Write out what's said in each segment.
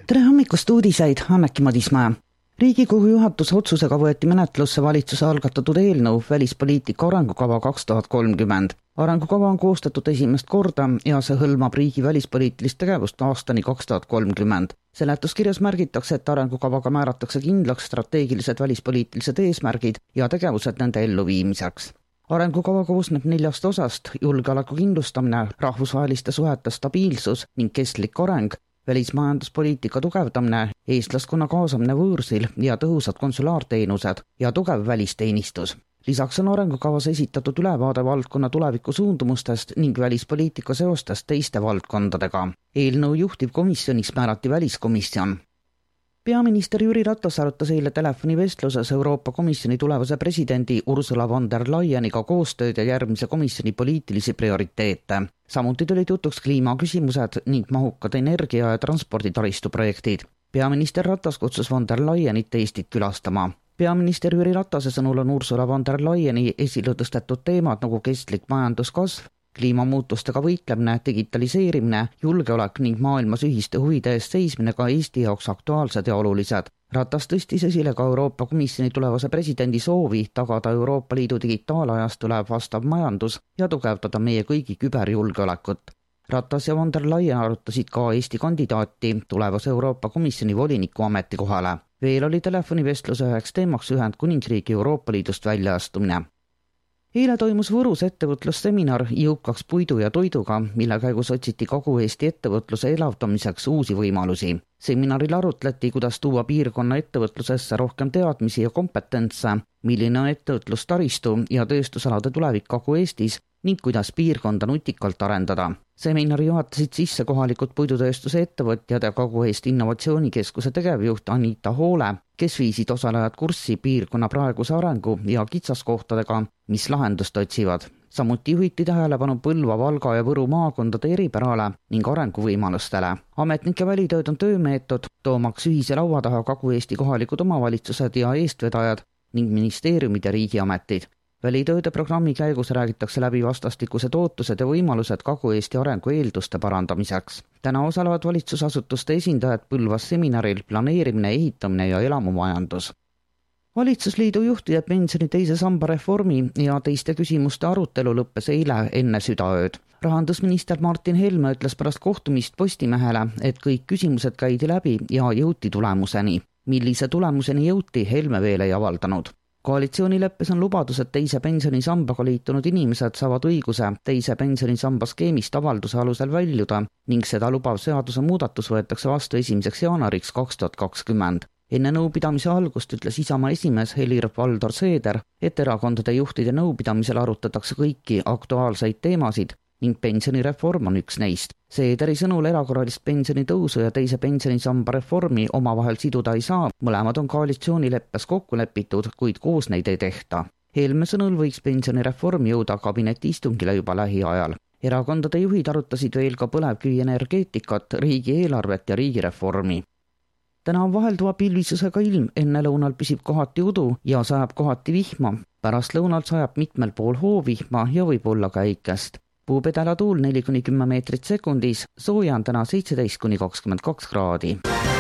Tere hommikust uudiseid, Anneki Madismäe. Riigikogu juhatuse otsusega võeti menetlusse valitsuse algatatud eelnõu välispoliitika arengukava 2030. Arengukava on koostatud esimest korda ja see hõlmab riigi välispoliitilist tegevust aastani 2030. Seletuskirjas märgitakse, et arengukavaga määratakse kindlaks strateegilised välispoliitilised eesmärgid ja tegevused nende elluviimiseks. Arengukava koosneb 4 osast: julgeoleku kindlustamine, rahvusvaheliste suhete stabiilsus ning kestlik areng, välismajanduspoliitika tugevdamine, eestlaskonna kaasamine võõrsil ja tõhusad konsulaarteenused ja tugev välisteenistus. Lisaks on arengukavas esitatud ülevaade valdkonna tuleviku suundumustest ning välispoliitika seostest teiste valdkondadega. Eelnõu juhtivkomisjoniks määrati väliskomisjon. Peaminister Jüri Ratas arutas eile telefonivestluses Euroopa Komisjoni tulevase presidendi Ursula von der Leyeniga koostööd ja järgmise komisjoni poliitilisi prioriteete. Samuti tulid jutuks kliimaküsimused ning mahukad energia- ja transporditaristu projektid. Peaminister Ratas kutsus von der Leyenit Eestit külastama. Peaminister Jüri Ratase sõnul on Ursula von der Leyeni esile tõstetud teemad nagu kestlik majanduskasv, kliimamuutustega võitlemine, digitaliseerimine, julgeolek ning maailmas ühiste huvide eest seismine ka Eesti jaoks aktuaalsed ja olulised. Ratas tõstis esile ka Euroopa Komisjoni tulevase presidendi soovi tagada Euroopa Liidu digitaalajastule vastav majandus ja tugevdada meie kõigi küberjulgeolekut. Ratas ja von der Leyen arutasid ka Eesti kandidaati tulevase Euroopa Komisjoni voliniku ametikohale. Veel oli telefonivestluse üheks teemaks Ühendkuningriigi Euroopa Liidust väljaastumine. Eile toimus Võrus ettevõtlusseminar jõukaks puidu ja toiduga, mille käigus otsiti Kagu-Eesti ettevõtluse elavdamiseks uusi võimalusi. Seminaril arutleti, kuidas tuua piirkonna ettevõtlusesse rohkem teadmisi ja kompetentse, milline on ettevõtlustaristu ja tööstusalade tulevik Kagu-Eestis ning kuidas piirkonda nutikalt arendada. Seminari juhatasid sisse kohalikud puidutööstuse ettevõtjad ja Kagu-Eesti Innovatsioonikeskuse tegevjuht Anita Hoole, kes viisid osalejad kurssi piirkonna praeguse arengu ja kitsaskohtadega, mis lahendust otsivad. Samuti juhiti tähelepanu Põlva, Valga ja Võru maakondade eripärale ning arenguvõimalustele. Ametnike välitööd on töömeetod, toomaks ühise laua taha Kagu-Eesti kohalikud omavalitsused ja eestvedajad ning ministeeriumid ja riigiametid. Välitööde programmi käigus räägitakse läbi vastastikused ootused ja võimalused Kagu-Eesti arengu eelduste parandamiseks. Täna osalevad valitsusasutuste esindajad Põlvas seminaril planeerimine, ehitamine ja elamumajandus. Valitsusliidu juhtide pensioni teise samba reformi ja teiste küsimuste arutelu lõppes eile enne südaööd. Rahandusminister Martin Helme ütles pärast kohtumist Postimehele, et kõik küsimused käidi läbi ja jõuti tulemuseni. Millise tulemuseni jõuti, Helme veel ei avaldanud. Koalitsioonileppes on lubadus, et teise pensionisambaga liitunud inimesed saavad õiguse teise pensionisamba skeemist avalduse alusel väljuda ning seda lubav seaduse muudatus võetakse vastu 1. jaanuariks 2020. Enne nõupidamise algust ütles Isamaa esimees Helir-Valdor Seeder, et erakondade juhtide nõupidamisel arutatakse kõiki aktuaalseid teemasid ning pensionireform on üks neist. Seederi sõnul erakorralist pensionitõusu ja teise pensionisamba reformi omavahel siduda ei saa, mõlemad on koalitsioonileppes kokku lepitud, kuid koos neid ei tehta. Helme sõnul võiks pensionireform jõuda kabineti istungile juba lähiajal. Erakondade juhid arutasid veel ka põlevkivienergeetikat, riigieelarvet ja riigireformi. Täna on vahelduva pilvisusega ilm, enne lõunal püsib kohati udu ja sajab kohati vihma. Pärast lõunalt sajab mitmel pool hoovihma ja võib olla ka äikest. Puupedala tuul 4-10 meetrit sekundis, sooja on täna 17-22 kraadi.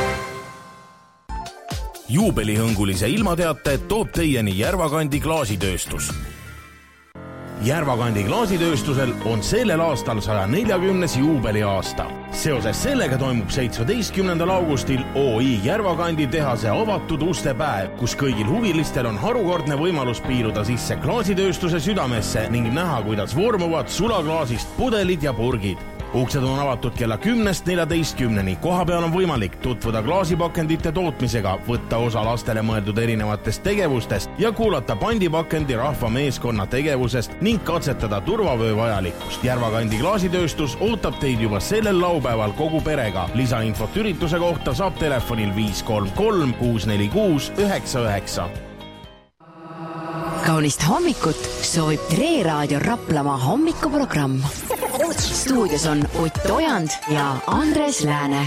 Juubelihõngulise ilmateate toob teieni Järvakandi klaasitööstus. Järvakandi klaasitööstusel on sellel aastal 140. juubeliaasta. Seoses sellega toimub 17. augustil OÜ Järvakandi tehase avatud uste päev, kus kõigil huvilistel on harukordne võimalus piiruda sisse klaasitööstuse südamesse ning näha, kuidas vormuvad sulaklaasist pudelid ja purgid. Uksed on avatud kella 10-14. Koha peal on võimalik tutvuda klaasipakendite tootmisega, võtta osa lastele mõeldud erinevatest tegevustest ja kuulata pandipakendi rahva meeskonna tegevusest ning katsetada turvavöö vajalikkust. Järvakandi klaasitööstus ootab teid juba sellel laupäeval kogu perega. Lisainfot ürituse kohta saab telefonil 533 646 99. Kaunist hommikut soovib Tre Raadio Raplamaa hommikuprogramm. Stuudios on Ott Ojand ja Andres Lääne.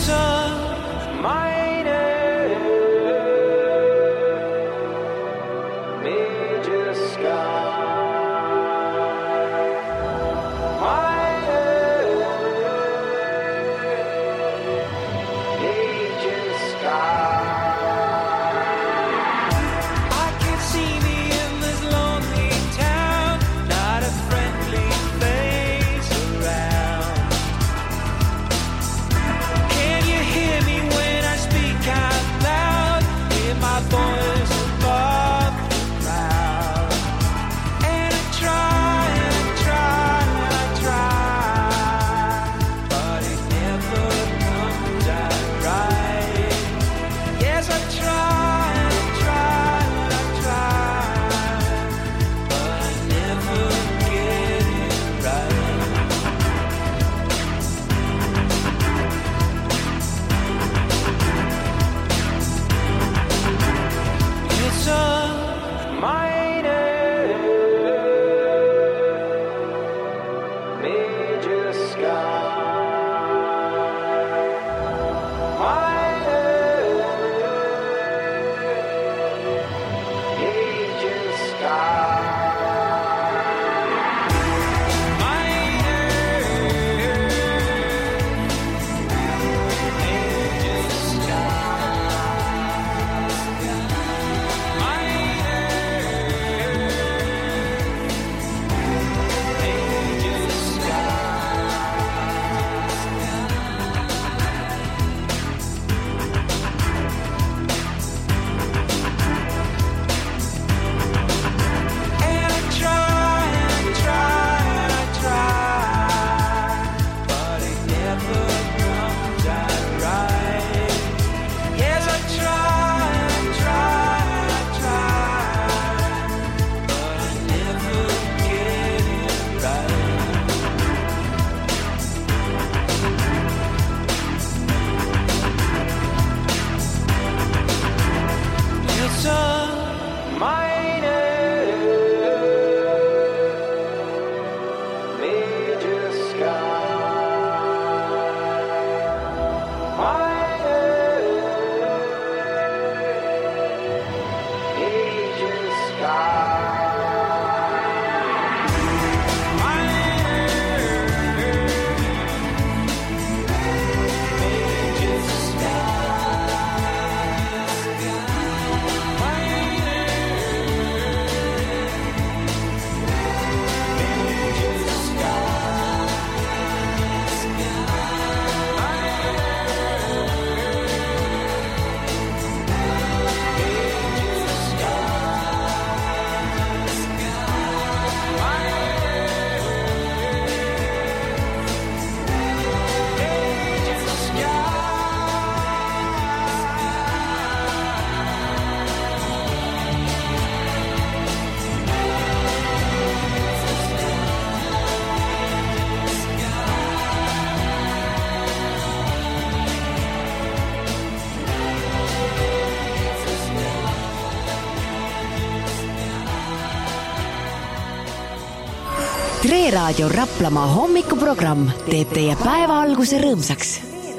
Tre Raadio Raplamaa hommikuprogramm teeb teie päeva alguse rõõmsaks.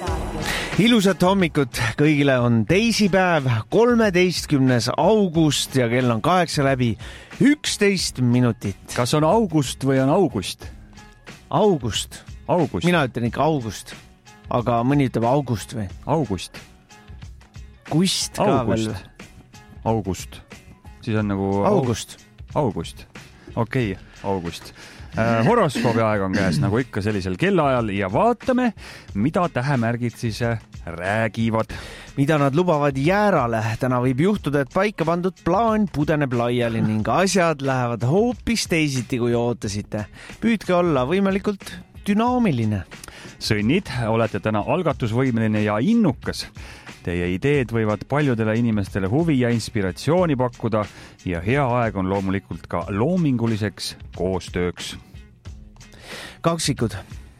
Ilusat hommikut kõigile, on teisipäev, 13. august ja kell on 8 läbi 11 minutit. Kas on august või on august? August. Mina ütlen ikka august, aga mõni ütleb august või? August. Kust ka veel? August. Siis on nagu... August. Okei, august. Horoskoobi aeg on käes nagu ikka sellisel kellaajal ja vaatame, mida tähemärgid siis räägivad. Mida nad lubavad jäärale. Täna võib juhtuda, et paika pandud plaan pudeneb laiali ning asjad lähevad hoopis teisiti, kui ootasite. Püüdke olla võimalikult dünaamiline. Sõnnid, olete täna algatusvõimeline ja innukas. Teie ideed võivad paljudele inimestele huvi ja inspiratsiooni pakkuda ja hea aeg on loomulikult ka loominguliseks koostööks. Kaksikud,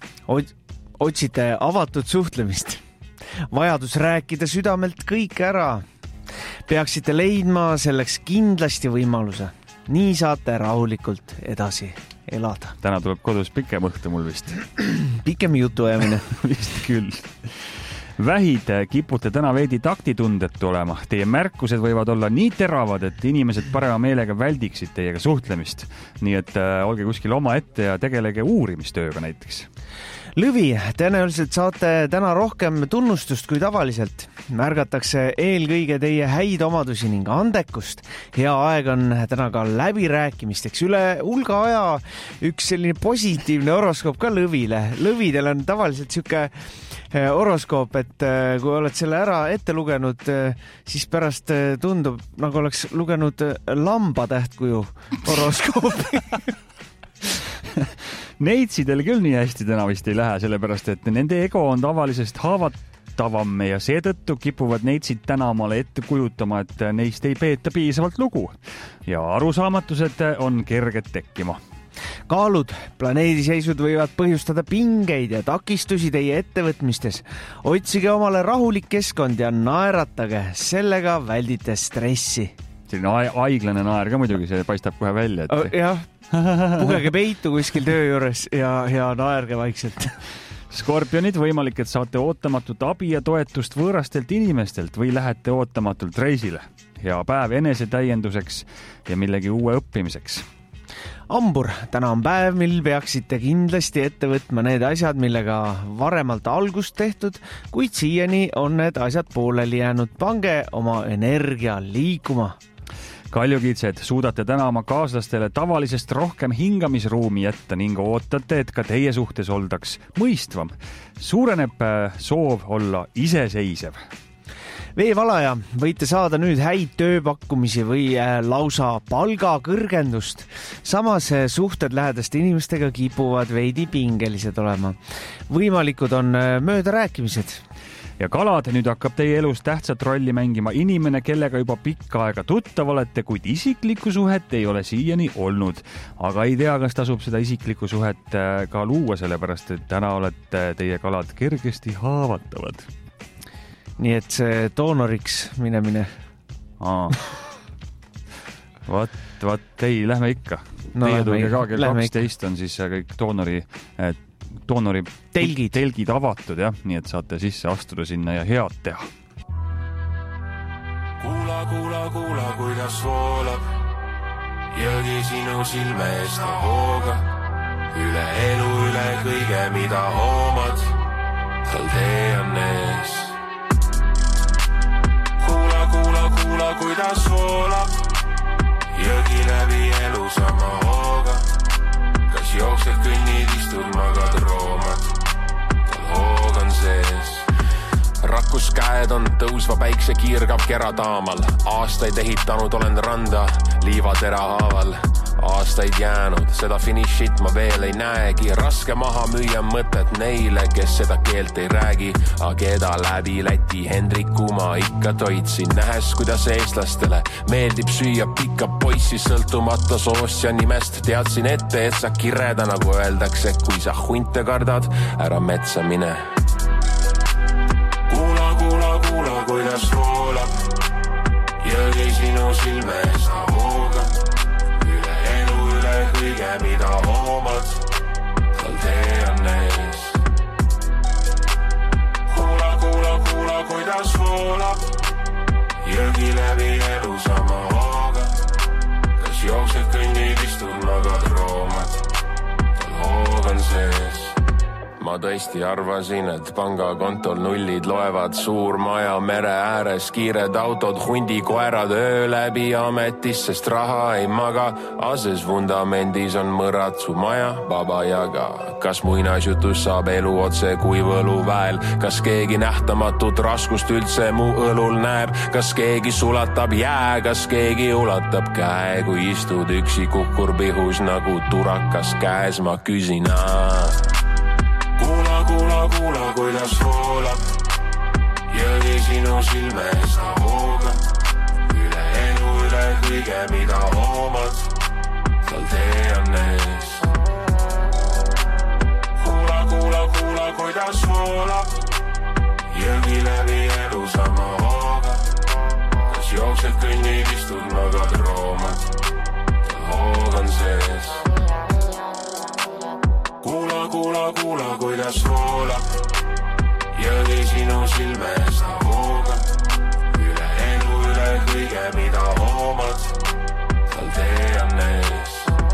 otsite avatud suhtlemist. Vajadus rääkida südamelt kõik ära. Peaksite leidma selleks kindlasti võimaluse. Nii saate rahulikult edasi elada. Täna tuleb kodus pikem õhtu mul vist. Pikem jutuajamine. Vist küll. Vähid kipute täna veidi taktitundetu olema. Teie märkused võivad olla nii teravad, et inimesed parema meelega väldiksid teiega suhtlemist. Nii et olge kuskil oma ette ja tegelege uurimistööga näiteks. Lõvi, tõenäoliselt saate täna rohkem tunnustust kui tavaliselt. Märgatakse eelkõige teie häid omadusi ning andekust. Hea aeg on täna ka läbirääkimisteks. Üle hulga aja üks selline positiivne horoskoop ka Lõvile. Lõvidel on tavaliselt siuke horoskoop, et kui oled selle ära ette lugenud, siis pärast tundub, nagu oleks lugenud lambatähtkuju horoskoopi. Neitsidel küll nii hästi täna vist ei lähe, sellepärast et nende ego on tavalisest haavatavam ja seetõttu kipuvad neitsid täna omale ette kujutama, et neist ei peeta piisavalt lugu ja arusaamatused on kerged tekkima. Kaalud, planeediseisud võivad põhjustada pingeid ja takistusi teie ettevõtmistes. Otsige omale rahulik keskkond ja naeratage, sellega väldite stressi. Selline aiglane naer ka muidugi, see paistab kohe välja. Jah, pugege peitu kuskil töö juures ja naerge vaikselt. Skorpionid, võimalik, et saate ootamatut abi ja toetust võõrastelt inimestelt või lähete ootamatult reisile. Hea päev enesetäienduseks ja millegi uue õppimiseks. Ambur, täna on päev, mil peaksite kindlasti ette võtma need asjad, millega varemalt algust tehtud, kuid siiani on need asjad pooleli jäänud. Pange oma energia liikuma. Kaljukitsed, suudate täna oma kaaslastele tavalisest rohkem hingamisruumi jätta ning ootate, et ka teie suhtes oldaks mõistvam. Suureneb soov olla iseseisev. Veevalaja, võite saada nüüd häid tööpakkumisi või lausa palgakõrgendust. Samas suhted lähedaste inimestega kipuvad veidi pingelised olema. Võimalikud on möödarääkimised. Ja kalad, nüüd hakkab teie elus tähtsat rolli mängima inimene, kellega juba pikka aega tuttav olete, kuid isiklikku suhet ei ole siiani olnud. Aga ei tea, kas tasub seda isiklikku suhet ka luua, sellepärast et täna olete teie kalad kergesti haavatavad. Nii et see doonoriks minemine. Vaat, ei, lähme ikka. Teie tulge ka kell 12 on siis kõik doonori telgid avatud, jah, nii et saate sisse astuda sinna ja head teha. Kuula, kuidas voolab jõgi sinu silme eest hooga. Üle elu, üle kõige, mida hoomad, tal tee on ees. Kuula, kuidas voolab jõgi läbi elu sama hooga. Kas jooksed, kõnnid, istud, magad, roomad, tal hoog on sees. Rakkus käed on tõusva päikse kiirgab kerataamal. Aastaid ehitanud olen randa liivatera haaval. Aastaid jäänud, seda finišit ma veel ei näegi. Raske maha müüa mõtet neile, kes seda keelt ei räägi. Ageda läbi Läti Hendriku ma ikka toitsin. Nähes, kuidas eestlastele meeldib süüa pikka poissi sõltumata soost ja nimest. Teadsin ette, et sa kireda, nagu öeldakse, kui sa hunte kardad, ära metsa mine. Kuula, kuidas voolab jõgi sinu silme eest hooga. Üle elu, üle kõige, mida hoomad, tal tee on ees. Kuula, kuidas voolab jõgi läbi elu sama hooga. Kas jooksed, kõnnid, istud, magad, roomad, tal hoog on sees. Ma tõesti arvasin, et pangakontol nullid loevad. Suur maja mere ääres, kiired autod, hundi koerad öö läbi ametis, sest raha ei maga. Ases vundamendis on mõrad su maja, baba jaga. Kas muinasjutus saab elu otse kui võluväel? Kas keegi nähtamatut raskust üldse mu õlul näeb? Kas keegi sulatab jää? Kas keegi ulatab käe, kui istud üksi kukkur pihus nagu turakas käes? Ma küsin Kuula, kuidas voolab jõgi sinu silme eest hooga. Üle elu, üle kõige, mida hoomad, tal tee on ees. Kuula, kuidas voolab jõgi läbi elu sama hooga. Kas jooksed, kõnnid, istud, magad, roomad, tal hoog on sees. Kuula, kuidas voolab jõgi sinu silme ees ta hoogab üle elu, üle kõige, mida hoomad, tal tee on ees.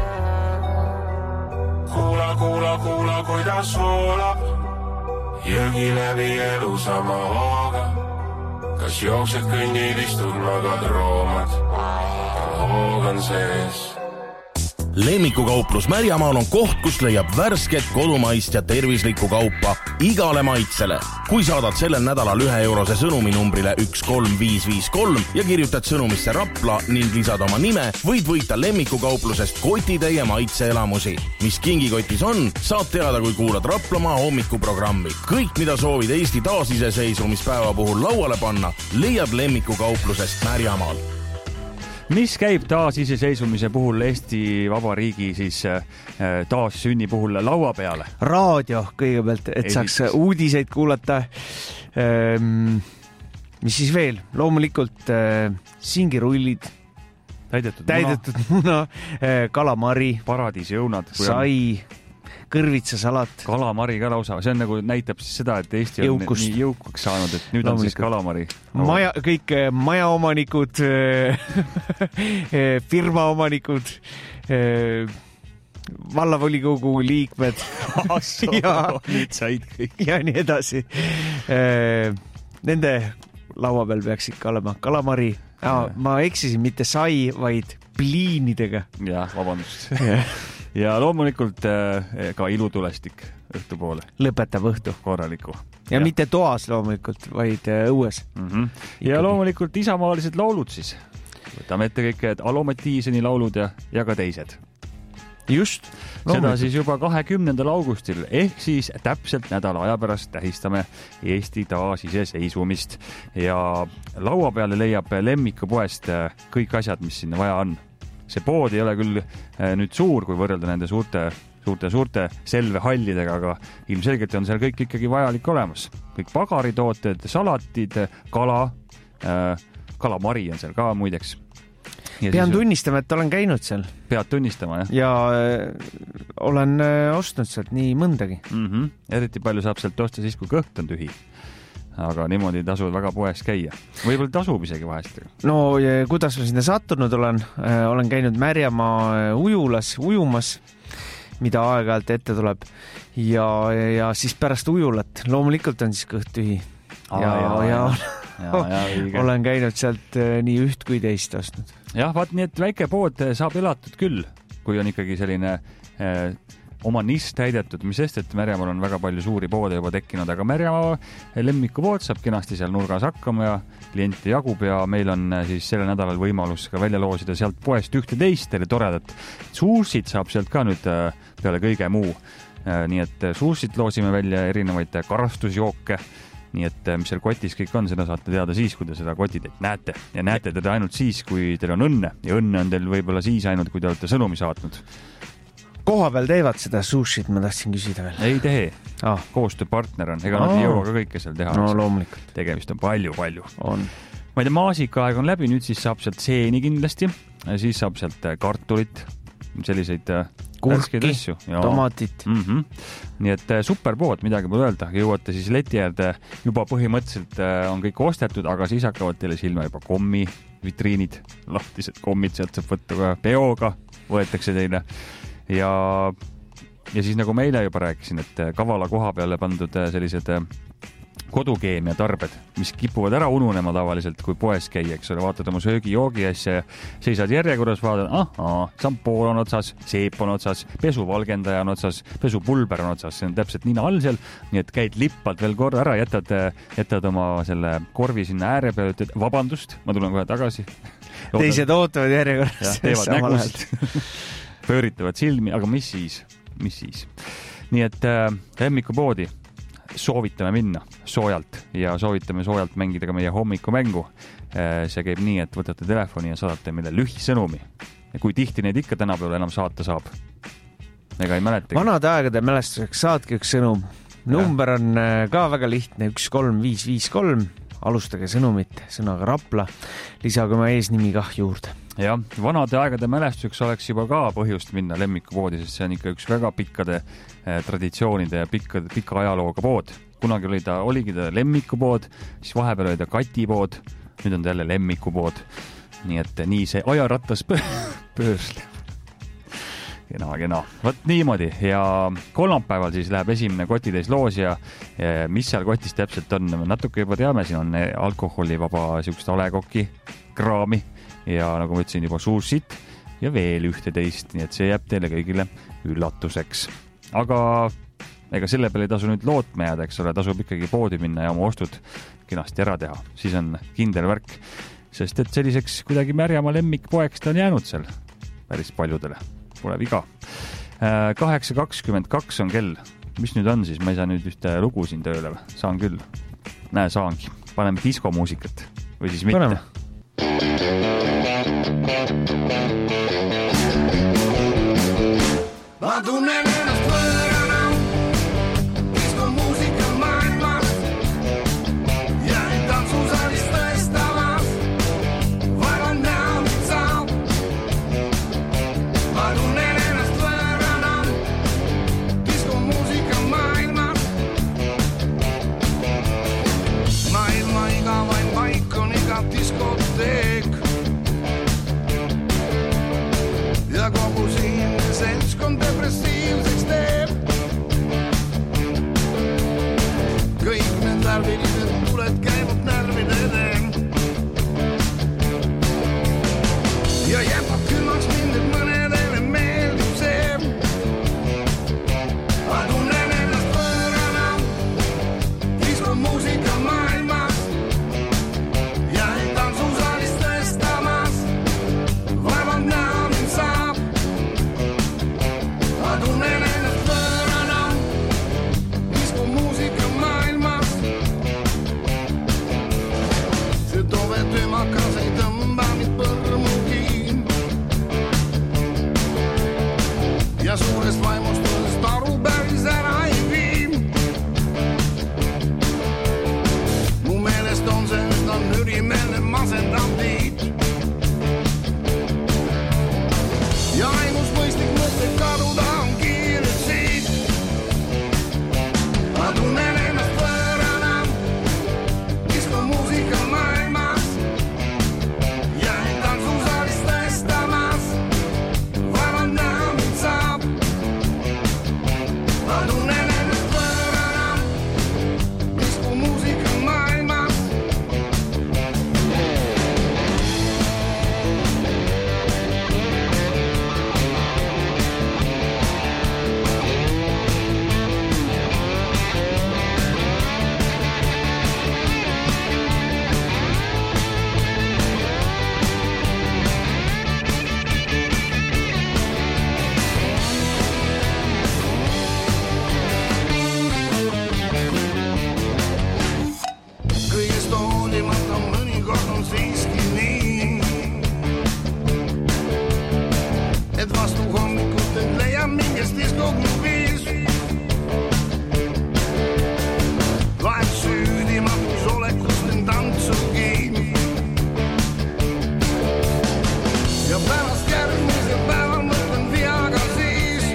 Kuula, kuidas voolab jõgi läbi elu sama hooga. Kas jooksed kõnnid, istud, magad, roomad, tal hoog on sees. Lemmikukauplus Märjamaal on koht, kus leiab värsket, kodumaist ja tervislikku kaupa igale maitsele. Kui saadad sellel nädalal 1 eurose sõnumi numbrile 13553 ja kirjutad sõnumisse Rapla ning lisad oma nime, võid võita Lemmikukauplusest kotitäie maitseelamusi. Mis kingikotis on, saad teada, kui kuulad Raplamaa hommikuprogrammi. Kõik, mida soovid Eesti taasiseseisvumispäeva puhul lauale panna, leiad Lemmikukauplusest Märjamaal. Mis käib taasiseseisvumise puhul Eesti Vabariigi siis taassünni puhul laua peale? Raadio kõigepealt, et saaks uudiseid kuulata. Mis siis veel? Loomulikult singirullid, täidetud muna, kalamari, paradiisiõunad, sai, kõrvitsasalat. Kalamari ka lausa. See on nagu näitab siis seda, et Eesti on nii jõukaks saanud, et nüüd on siis kalamari. Kõik majaomanikud, firmaomanikud, vallavolikogu liikmed nüüd said kõik. Ja nii edasi. Nende laua peal peaks ikka olema kalamari. Ma eksisin, mitte sai, vaid pliinidega. Jah, vabandust. Ja loomulikult ka ilutulestik õhtupoole. Lõpetab õhtu. Korraliku. Ja mitte toas loomulikult, vaid õues. Ja loomulikult isamaalised laulud siis. Võtame ette kõik Alo Mattiiseni laulud ja ka teised. Just. Seda siis juba 20. augustil ehk siis täpselt nädala aja pärast tähistame Eesti taasiseseisvumist ja laua peale leiab Lemmikupoest kõik asjad, mis sinna vaja on. See pood ei ole küll nüüd suur, kui võrrelda nende suurte selvehallidega, aga ilmselgelt on seal kõik ikkagi vajalik olemas. Kõik pagaritooted, salatid, kalamari on seal ka muideks. Pean tunnistama, et olen käinud seal. Pead tunnistama, jah? Ja olen ostnud sealt nii mõndagi. Eriti palju saab sealt osta siis, kui kõht on tühi. Aga niimoodi tasub väga poes käia. Võib-olla tasub isegi vahest. No, kuidas ma sinna sattunud olen? Olen käinud Märjamaa ujulas, ujumas, mida aeg-ajalt ette tuleb. Ja siis pärast ujulat. Loomulikult on siis kõht tühi. Ja olen käinud sealt nii üht kui teist ostnud. Jah, vaat nii, et väike pood saab elatud küll, kui on ikkagi selline oma nist täidetud, mis sest, et Märjamaal on väga palju suuri poode juba tekkinud, aga Märjamaa lemmikupood saab kenasti seal nurgas hakkama ja klienti jagub ja meil on siis sellel nädalal võimalus ka välja loosida sealt poest ühte teist toredat. Suusid saab sealt ka nüüd peale kõige muu. Nii et suusid loosime välja erinevaid karastusjooke. Nii et mis seal kotis kõik on, seda saate teada siis, kui te seda kotidet näete. Ja näete teda ainult siis, kui teil on õnne. Ja õnne on teil võib-olla siis ainult, kui te olete sõnumi saatnud. Koha peal teevad seda sushit, ma tahtsin küsida veel. Ei tee. Koostööpartner on. Ega nad ei jõua ka kõike seal teha. No loomulikult. Tegemist on palju. On. Ma ei tea, maasikaaeg on läbi, nüüd siis saab sealt seeni kindlasti. Siis saab sealt kartulit, selliseid kurki, tomatit. Nii et superpood, midagi pole öelda. Jõuate siis leti äärde, juba põhimõtteliselt on kõik ostetud, aga siis hakkavad teile silma juba kommi, vitriinid, lahtised kommid, sealt saab võtta ka peoga, võetakse teile. Ja siis nagu meile juba rääkisin, et kavala koha peale pandud sellised kodukeemia tarbed, mis kipuvad ära ununema tavaliselt, kui poes käia, eks ole, vaatad oma söögi-joogi asja ja seisad järjekorras, vaatad, sampool on otsas, seep on otsas, pesuvalgendaja on otsas, pesupulber on otsas, see on täpselt nina all seal, nii et käid lippalt veel korra ära, jätad oma selle korvi sinna ääre peale, ütled, vabandust, ma tulen kohe tagasi. Teised ootavad järjekorras. Teevad nägusid, pööritavad silmi, aga mis siis? Nii et lemmikupoodi soovitame minna soojalt ja soovitame soojalt mängida ka meie hommikumängu. See käib nii, et võtate telefoni ja saadate meile lühisõnumi. Ja kui tihti neid ikka tänapäeval enam saata saab? Ega ei mäletagi. Vanade aegade mälestuseks saatke üks sõnum. Number on ka väga lihtne, 13553. Alustage sõnumit sõnaga Rapla. Lisage oma eesnimi kah juurde. Ja, vanade aegade mälestuseks oleks juba ka põhjust minna lemmikupoodi, sest see on ikka üks väga pikkade traditsioonide ja pika ajalooga pood. kunagi oligi ta lemmikupood, siis vahepeal oli ta katipood, nüüd on ta jälle lemmikupood. Nii et nii see ajarattas pöörsleb. Kena. Võt niimoodi ja kolmapäeval siis läheb esimene kotitäis loos ja mis seal kotis täpselt on, natuke juba teame, siin on alkoholivaba siukest alekoki kraami ja nagu ma ütlesin juba suusitt ja veel 11, nii et see jääb teile kõigile üllatuseks. Aga ega selle peale ei tasu nüüd lootma jääda, eks ole, tasub ikkagi poodi minna ja oma ostud kenasti ära teha, siis on kindel värk, sest et selliseks kuidagi märjama lemmikpoeks ta on jäänud seal päris paljudele. Pole viga. 8.22 on kell. Mis nüüd on siis? Ma ei saa nüüd ühte lugu siin tööle. Saan küll. Näe, saangi. Paneme diskomuusikat. Või siis mitte. Paneme. Ma tunnen ennast võõrana diskomuusika maailmas ja ei tantsusaalis tõestamas vaevan näo mind saab. Ma tunnen ennast võõrana diskomuusika maailmas. Maailma igavain paik on iga diskoteek ja kogu siinne seltskond depressiivseks teeb. Kõik need värvilised tuled käivad närvidele ja jäpab külmaks mind, et mõnedele meeldib see. Ma tunnen ennast võõrana diskomuusika maailmas ja ei tantsusaalis tõestamas vaevalt näo mind saab. Ma tunnen ennast võõrana diskomuusika maailmas. See tove tümakas ei tõmba mind põrmugi ja suurest vaimustusest aru päris ära ei vii. Mu meelest on see üsna nürimeelne masendav tiit ja ainus mõistlik mõte kaduda on kiired siit. Ma tunnen ennast võõrana diskomuusika maailmas ja ei tantsusaalis tõestamas vaevalt näo mind saab. Ma tunnen ennast võõrana diskomuusika maailmas. Kõigest hoolimata mõnikord on siiski nii, et vastu hommikut et leiab mingest diskoklubiis. Vahet süüdimatus olekust en tantsugi ja pärast järgmise päeval mõtlen viaga siis.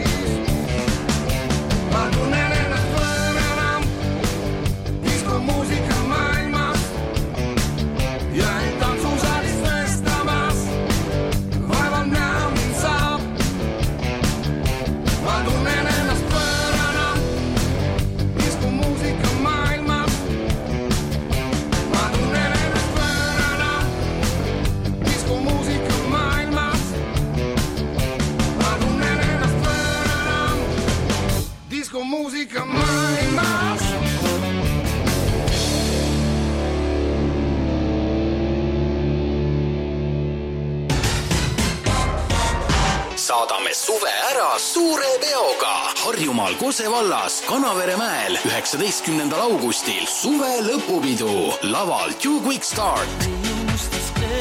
Ma tunnen ennast võõrana diskomuusika maailmas ja ei tantsusaalis tõestamas vaevalt näo mind saab. Ma tunnen ennast võõrana diskomuusika maailmas. Ma tunnen ennast võõrana diskomuusika maailmas. Ma tunnen ennast võõrana diskomuusika maailmas. Saadame suve ära suure peoga Harjumaal Kose vallas Kanaveremäel 19. augustil suve lõpupidu. Laval Two Quick Start,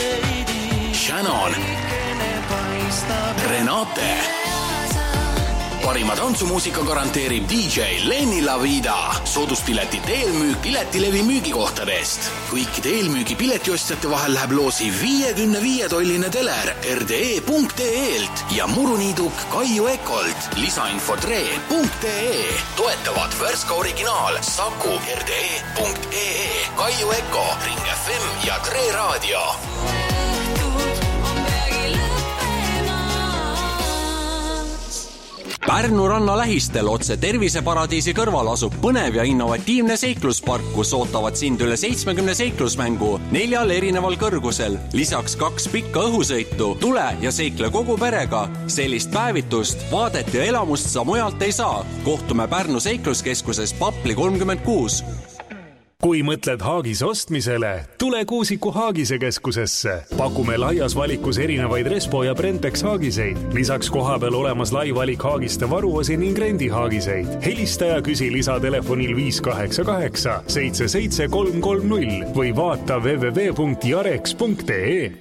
Shannon, Renate, parima tantsumuusika garanteerib DJ Lenny Lavida. Sooduspiletite eelmüük Piletilevi müügikohtadest. Kõikide eelmüügi piletiostjate vahel läheb loosi 55-tolline teler rde.ee-lt ja muruniiduk Kaiu Ekolt. Lisainfo tre.ee. Toetavad Värska originaal, Saku, rde.ee, Kaiu Eko, Ring FM ja Tre Raadio. Pärnu ranna lähistel otse Terviseparadiisi kõrval asub põnev ja innovatiivne seikluspark, kus ootavad sind üle 70 seiklusmängu 4 erineval kõrgusel. Lisaks 2 pikka õhusõitu. Tule ja seikle kogu perega. Sellist päevitust, vaadet ja elamust sa mujalt ei saa. Kohtume Pärnu seikluskeskuses Papli 36. Kui mõtled Haagise ostmisele, tule Kuusiku Haagise keskusesse. Pakume laias valikus erinevaid Respo ja Brentex haagiseid. Lisaks kohapeal olemas lai valik haagiste varuosi ning rendi haagiseid. Helista ja küsi lisatelefonil 588 77330 või vaata www.jarex.ee.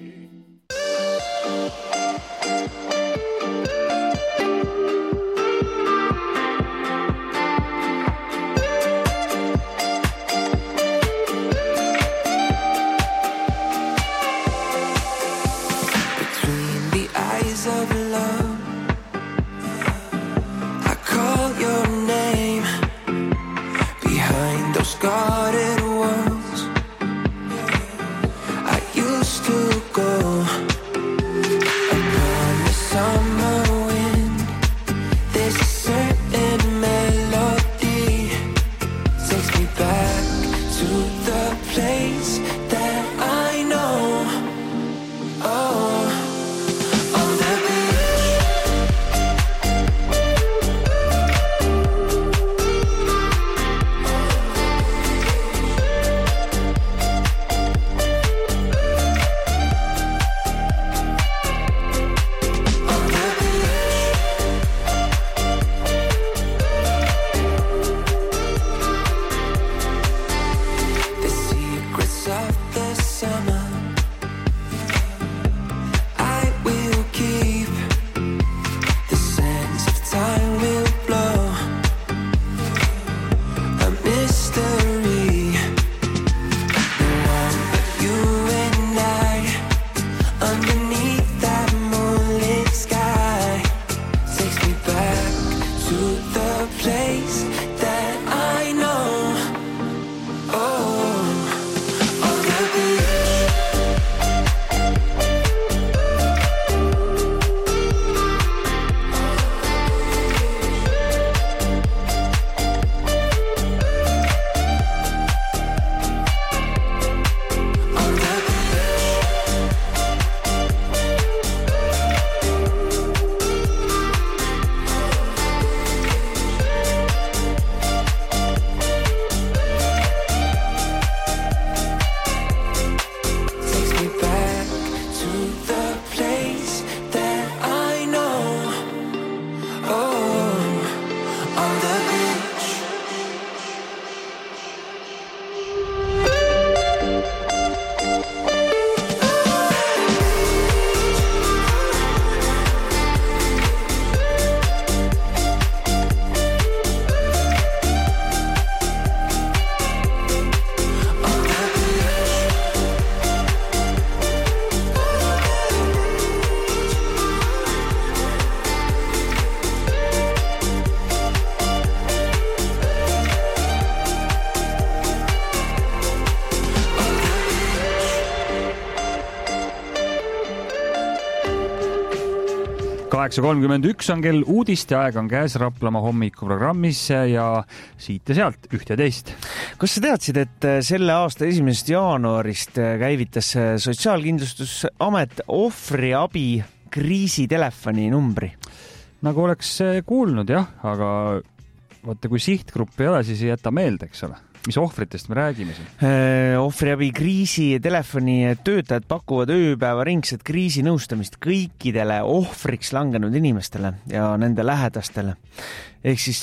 ...8:31 on kell, uudiste aeg on käes Raplamaa hommikuprogrammis ja siit ja sealt üht ja teist. Kas sa teadsid, et selle aasta 1. jaanuarist käivitas Sotsiaalkindlustusamet ohvriabi kriisitelefoni numbri? Nagu oleks kuulnud jah, aga vaata kui sihtgrupp ei ole, siis ei jäta meelde, eks ole. Mis ohvritest me räägime siin? Ohvriabi kriisitelefoni töötajad pakuvad ööpäevaringset kriisinõustamist kõikidele ohvriks langenud inimestele ja nende lähedastele. Ehk siis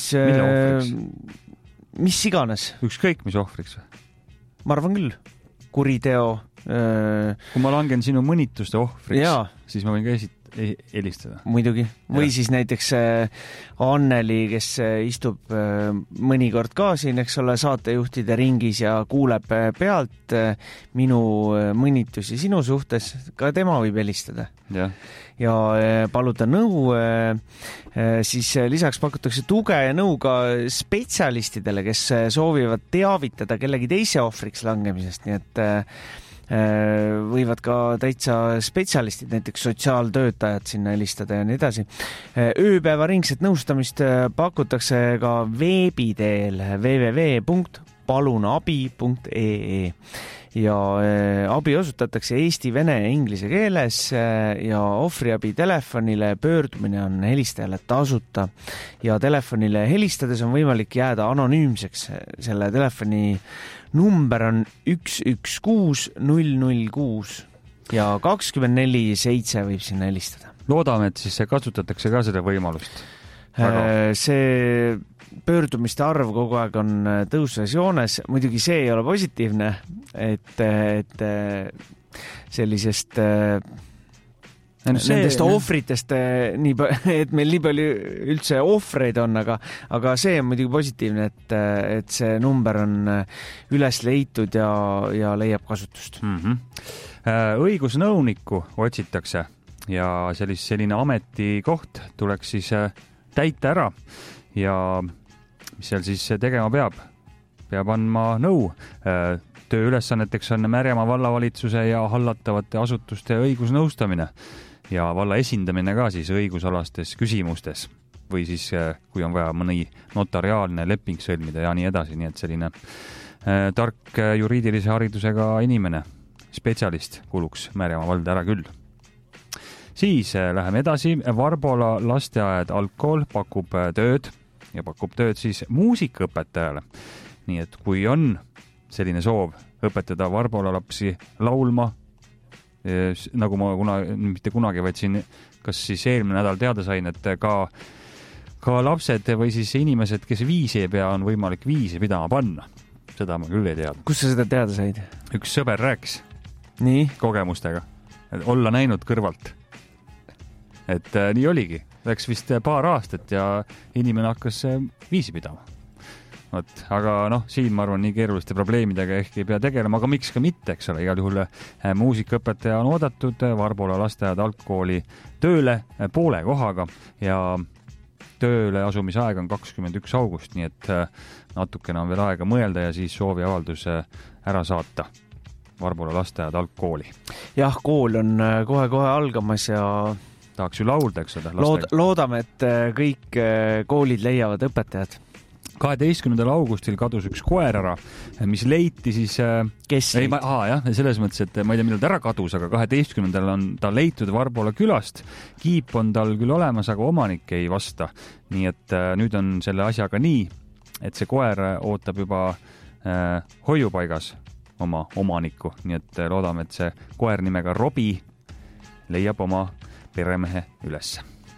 mis iganes. Ükskõik mis ohvriks või? Ma arvan küll. Kuriteo. Kui ma langen sinu mõnituste ohvriks, siis ma võin ka helistada. Muidugi. Või siis näiteks Anneli, kes istub mõnikord ka siin, eks ole, saatejuhtide ringis ja kuuleb pealt minu mõnitusi sinu suhtes, ka tema võib helistada. Ja paluda nõu, siis lisaks pakutakse tuge ja nõu ka spetsialistidele, kes soovivad teavitada kellegi teise ohvriks langemisest, nii et võivad ka täitsa spetsialistid, näiteks sotsiaaltöötajad sinna helistada ja nii edasi. Ööpäevaringset nõustamist pakutakse ka veebi teel www.palunabi.ee ja abi osutatakse eesti, vene ja inglise keeles ja ohvriabi telefonile pöördumine on helistajale tasuta ja telefonile helistades on võimalik jääda anonüümseks. Selle telefoni number on 116 006 ja 24/7 võib sinna helistada. Loodame, et siis kasutatakse ka seda võimalust. See pöördumiste arv kogu aeg on tõusvas joones. Muidugi see ei ole positiivne, et sellisest nendest ohvritest, et meil nii palju üldse ohvreid on, aga see on muidugi positiivne, et see number on üles leitud ja leiab kasutust. Õigusnõunikku otsitakse ja selline ametikoht tuleks siis täita ära ja mis seal siis tegema peab? Peab andma nõu. Tööülesanneteks on Märjamaa vallavalitsuse ja hallatavate asutuste õigusnõustamine ja valla esindamine ka siis õigusalastes küsimustes või siis kui on vaja mõni notariaalne leping sõlmida ja nii edasi, nii et selline tark juriidilise haridusega inimene, spetsialist kuluks Märjamaa valda ära küll. Siis läheme edasi. Varbola lasteaed Algkool pakub tööd ja pakub tööd siis muusikaõpetajale. Nii et kui on selline soov õpetada Varbola lapsi laulma, nagu ma mitte kunagi, vaid siin kas siis eelmine nädal teada sain, et ka lapsed või siis inimesed, kes viisi ei pea, on võimalik viisi pidama panna. Seda ma küll ei teada. Kus sa seda teada said? Üks sõber rääkis nii kogemustega, et olla näinud kõrvalt. Et nii oligi. Läks vist paar aastat ja inimene hakkas viisi pidama. Aga siin ma arvan nii keeruliste probleemidega ehk ei pea tegelema, aga miks ka mitte, eks ole, igal juhul muusikaõpetaja on oodatud Varbola lasteaed Algkooli tööle poole kohaga ja tööle asumisaeg on 21. august, nii et natukene on veel aega mõelda ja siis sooviavaldus ära saata Varbola lasteaed Algkooli. Jah, kool on kohe algamas ja tahaks ju laulda, eks ole. Loodame, et kõik koolid leiavad õpetajad. 12. augustil kadus üks koer ära, mis leiti siis... Kes leiti? Selles mõttes, et ma ei tea, millal ta ära kadus, aga 12. on ta leitud Varbola külast. Kiip on tal küll olemas, aga omanik ei vasta. Nii et nüüd on selle asjaga nii, et see koer ootab juba hoiupaigas oma omanikku. Nii et loodame, et see koer nimega Robi leiab oma peremehe üles.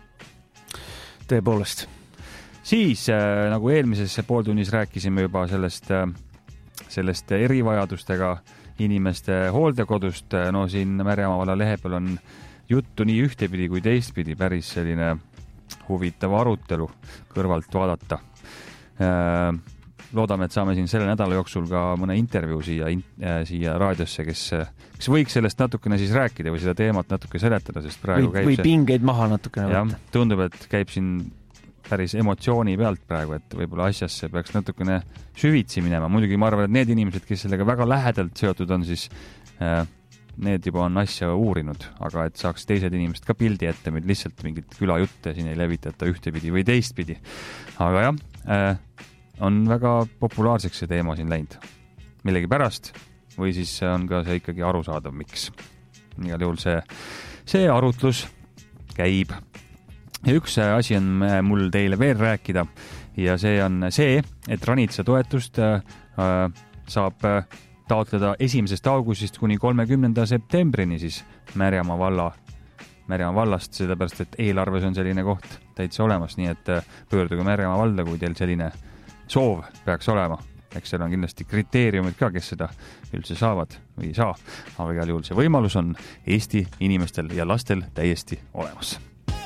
Tõepoolest. Siis, nagu eelmises pooltunnis rääkisime juba sellest erivajadustega inimeste hooldekodust, siin Märjamaa valla lehe peal on juttu nii ühtepidi kui teistpidi, päris selline huvitav arutelu kõrvalt vaadata. Loodame, et saame siin selle nädala jooksul ka mõne intervjuu siia raadiosse, kes võiks sellest natukene siis rääkida või seda teemat natuke seletada, sest praegu käib või pingeid maha natukene võtta. Tundub, et käib siin päris emotsiooni pealt praegu, et võib-olla asjasse peaks natukene süvitsi minema. Muidugi ma arvan, et need inimesed, kes sellega väga lähedalt seotud on, siis need juba on asja uurinud, aga et saaks teised inimesed ka pildi ette, meil lihtsalt mingit külajutte siin ei levitata ühtepidi või teistpidi. Aga jah, on väga populaarseks see teema siin läinud. Millegi pärast või siis on ka see ikkagi arusaadav, miks. Igal juhul see arutlus käib. Ja üks asi on mul teile veel rääkida ja see on see, et Ranitsa toetust saab taotleda 1. augustist kuni 30. septembrini siis Märjamaa vallast, sellepärast, et eelarves on selline koht täitsa olemas, nii et pöörduge Märjamaa valda, kui teil selline soov peaks olema, eks seal on kindlasti kriteeriumid ka, kes seda üldse saavad või ei saa, aga igal juhul see võimalus on Eesti inimestel ja lastel täiesti olemas.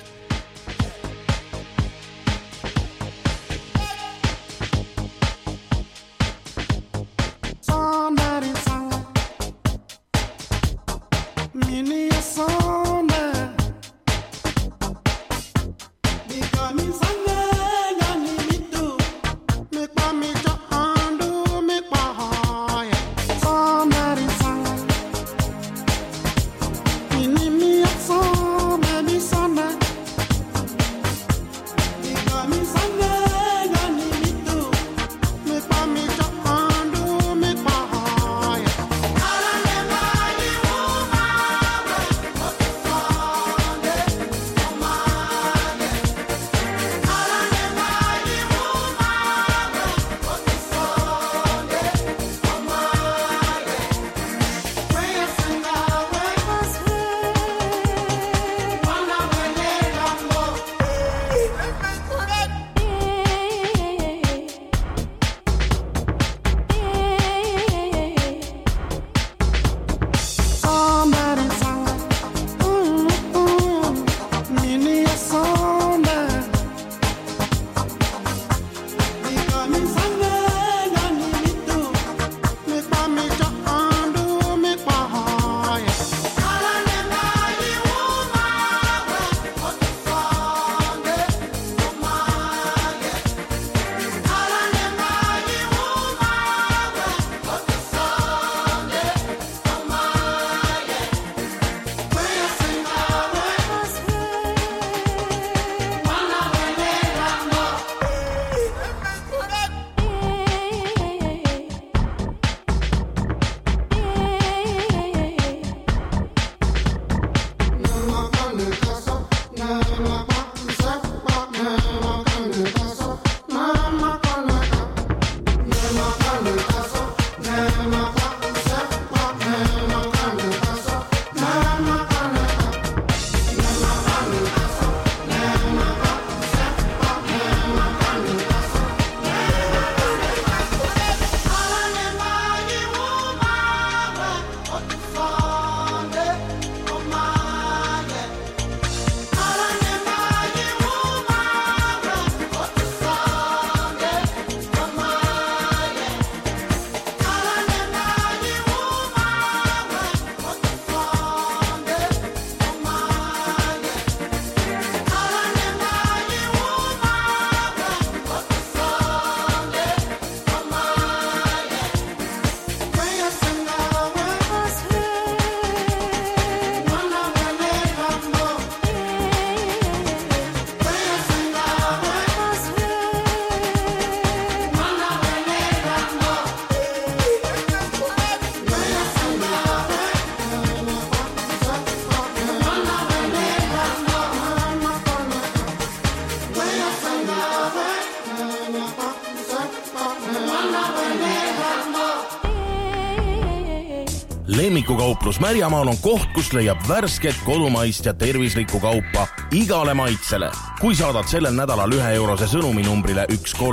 Lemmikukauplus Märjamaal on koht, kus leiab värsket, kodumaist ja tervislikku kaupa igale maitsele. Kui saadad sellel nädalal 1 eurose sõnumi numbrile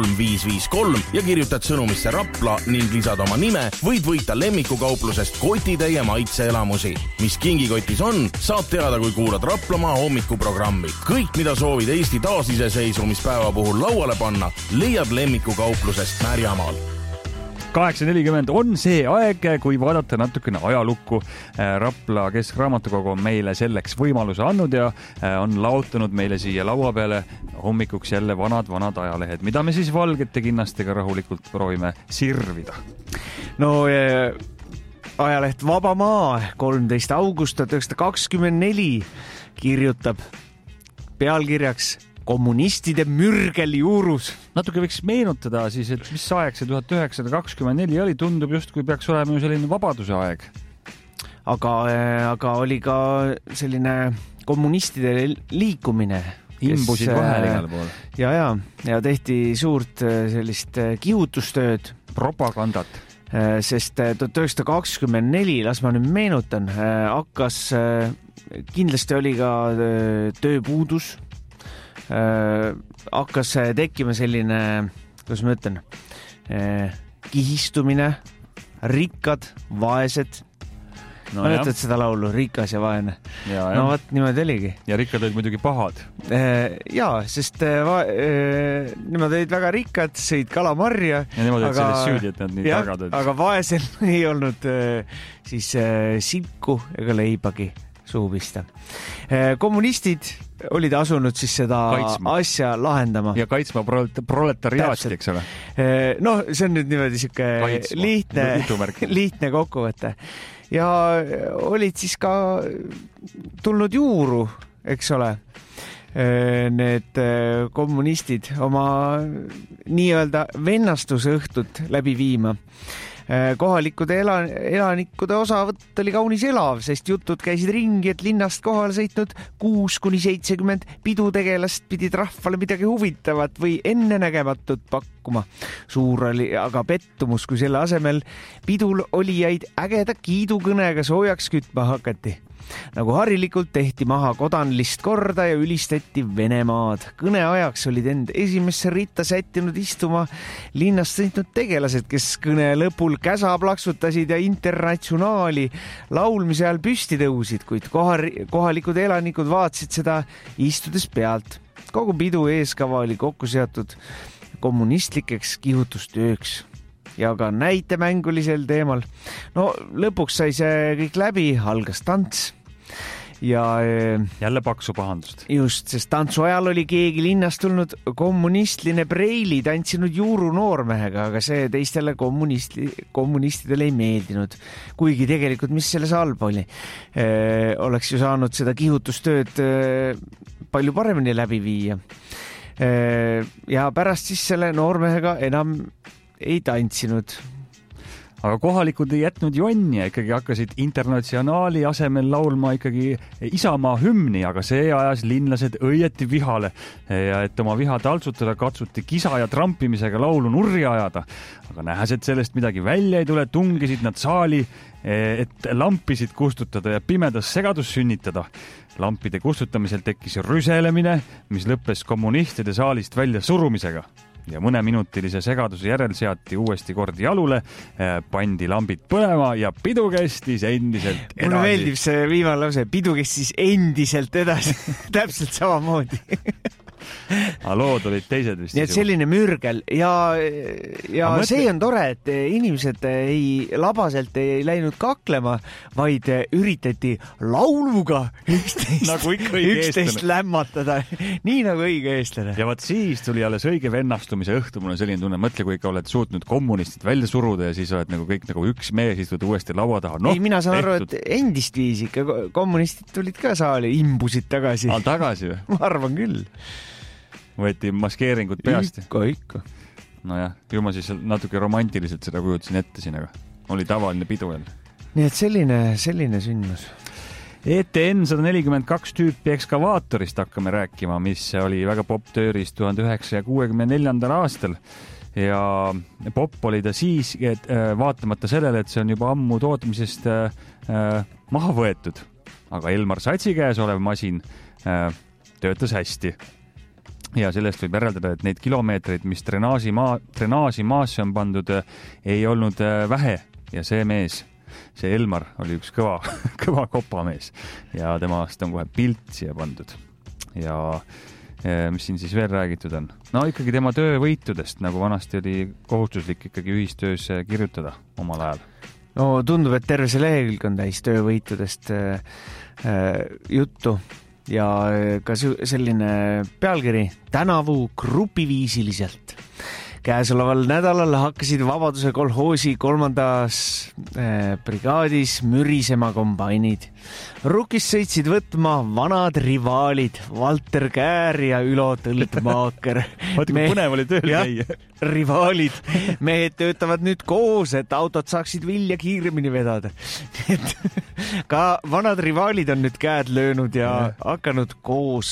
13553 ja kirjutad sõnumisse Rapla ning lisad oma nime, võid võita Lemmikukauplusest kotitäie maitseelamusi. Mis kingikotis on, saad teada, kui kuulad Raplamaa hommikuprogrammi. Kõik, mida soovid Eesti taasiseseisvumispäeva puhul lauale panna, leiad Lemmikukauplusest Märjamaal. 8.40 on see aeg, kui vaadata natukene ajalukku. Rapla Keskraamatukogu on meile selleks võimaluse andnud ja on laotanud meile siia laua peale hommikuks jälle vanad ajalehed, mida me siis valgete kinnastega rahulikult proovime sirvida. No ajaleht Vaba Maa 13. august 1924 kirjutab pealkirjaks kommunistide mürgel juurus. Natuke võiks meenutada siis, et mis aeg see 1924 oli, tundub just, kui peaks olema ju selline vabaduse aeg. Aga oli ka selline kommunistide liikumine. Imbusid vahel igal pool. Ja tehti suurt sellist kihutustööd. Propagandat. Sest 1924, las ma nüüd meenutan, kindlasti oli ka tööpuudus. Hakkas tekkima selline, kuidas ma ütlen, kihistumine, rikkad, vaesed. Mäletad seda laulu, rikas ja vaene? No võt, niimoodi oligi. Ja rikkad olid muidugi pahad. Jaa, sest nemad olid väga rikkad, sõid kalamarja. Ja nemad olid selles süüdi, et nad nii tagad olid. Aga vaesel ei olnud siis silku ega leibagi suhu pista. Kommunistid olid asunud siis seda asja lahendama. Ja kaitsma proletariaati, eks ole? No, see on nüüd niimoodi siuke lihtne kokkuvõte. Ja olid siis ka tulnud juuru, eks ole, need kommunistid oma nii-öelda vennastusõhtut läbi viima. Kohalikude elanikude osavõtt oli kaunis elav, sest jutud käisid ringi, et linnast kohale sõitnud 6-70 pidutegelast pidid rahvale midagi huvitavat või ennenägematut pakkuma. Suur oli aga pettumus, kui selle asemel pidul olijaid ägeda kiidukõnega soojaks kütma hakati. Nagu harilikult tehti maha kodanlist korda ja ülistati Venemaad. Kõne ajaks olid end esimesse ritta sättinud istuma linnast sõitnud tegelased, kes kõne lõpul käsa plaksutasid ja internatsionaali laulmise ajal püsti tõusid, kuid kohalikud elanikud vaatasid seda istudes pealt. Kogu pidu eeskava oli kokku seatud kommunistlikeks kihutustööks ja ka näitemängulisel teemal. No lõpuks sai see kõik läbi, algas tants. Ja jälle paksu pahandust. Just, sest tantsu ajal oli keegi linnast tulnud kommunistline preili tantsinud juuru noormehega, aga see teistele kommunistidele ei meeldinud. Kuigi tegelikult, mis selles halba oli? Oleks ju saanud seda kihutustööd palju paremini läbi viia. Ja pärast siis selle noormehega enam ei tantsinud. Aga kohalikud ei jätnud jonni ja ikkagi hakkasid internatsionaali asemel laulma ikkagi Isamaa hümni, aga see ajas linlased õieti vihale ja et oma viha taltsutada katsuti kisa ja trampimisega laulu nurri ajada. Aga nähes, et sellest midagi välja ei tule, tungisid nad saali, et lampisid kustutada ja pimedas segadus sünnitada. Lampide kustutamisel tekkis rüselemine, mis lõppes kommunistide saalist välja surumisega. Ja mõneminutilise segaduse järel seati uuesti kord jalule, pandi lambid põlema ja pidu kestis endiselt edasi. Mulle meeldib see viimane lause, pidu kestis endiselt edasi, täpselt samamoodi. Aga lood olid teised vist. Nii et selline mürgel ja see on tore, et inimesed labaselt ei läinud kaklema, vaid üritati lauluga üksteist lämmatada, nii nagu õige eestlane. Ja võt siis tuli alles õige vennastumise õhtu, mul on selline tunne, mõtle, kui ikka oled suutnud kommunistid välja suruda ja siis oled nagu kõik nagu üks mees istud uuesti laua taha. Ei, mina saan aru, et endist viis ikka kommunistid tulid ka saali, imbusid tagasi. Tagasi või? Ma arvan küll. Võeti maskeeringud peast. Ikka. Nojah, ju ma siis natuke romantiliselt seda kujutasin ette siin, aga oli tavaline pidu jälle. Nii et selline sündmus. ETN 142 tüüpi ekskavaatorist hakkame rääkima, mis oli väga poptööris 1964. aastal. Ja pop oli ta siis, et vaatamata sellele, et see on juba ammu tootmisest maha võetud. Aga Elmar Satsi käes olev masin töötas hästi. Ja sellest võib järeldada, et neid kilomeetreid, mis drenaaži maasse on pandud, ei olnud vähe. Ja see mees, see Elmar oli üks kõva kopamees ja temast on kohe pilt siia pandud. Ja mis siin siis veel räägitud on? No ikkagi tema töövõitudest, nagu vanasti oli kohustuslik ikkagi ühistöös kirjutada omal ajal. No tundub, et terve see lehekülg on täis töövõitudest juttu. Ja ka selline pealkiri tänavu grupiviisiliselt. Käesoleval nädalal hakkasid Vabaduse kolhoosi 3. brigaadis mürisema kombainid. Rukist sõitsid võtma vanad rivaalid Valter Käär ja Ülo Tõldmaaker. Vaata, kui põnev oli tööl käia. Rivaalid. Mehed töötavad nüüd koos, et autod saaksid vilja kiiremini vedada. Ka vanad rivaalid on nüüd käed löönud ja hakanud koos